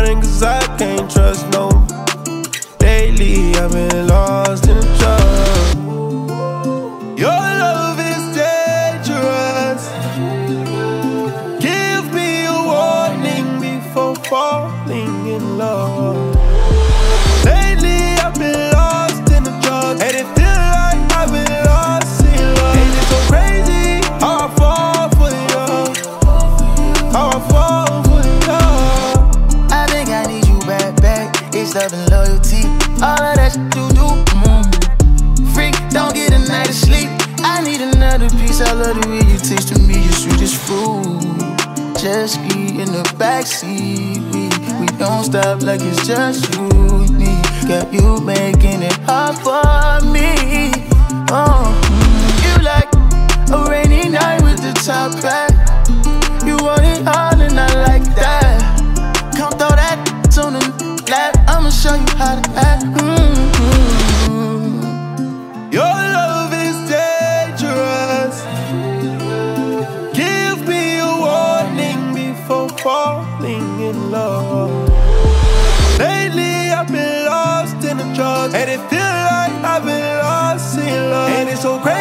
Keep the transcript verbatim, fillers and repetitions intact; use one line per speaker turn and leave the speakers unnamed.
running cause I can't trust no. Lately I've been lost in the trust. Your love is dangerous. Give me a warning before falling in love. Lately I've been lost in the trust, and it feel like I've been lost in love. And it's so crazy how I fall for you, how I fall for you.
I think I need you back, back. It's love and loyalty, all of that shit you do. Mm. Freak, don't get a night of sleep. I need another piece. I love the way you taste to me, your sweetest fruit. Jet ski in the backseat, we we don't stop like it's just you and me. Got you making it hard for me. Oh, you like a rainy night with the top back. You want it all and I like that. Come throw that on the lap. I'ma show you how to act. Mm-hmm.
Your love is dangerous. Give me a warning before falling in love. Lately I've been lost in the trust, and it feel like I've been lost in love. And it's so crazy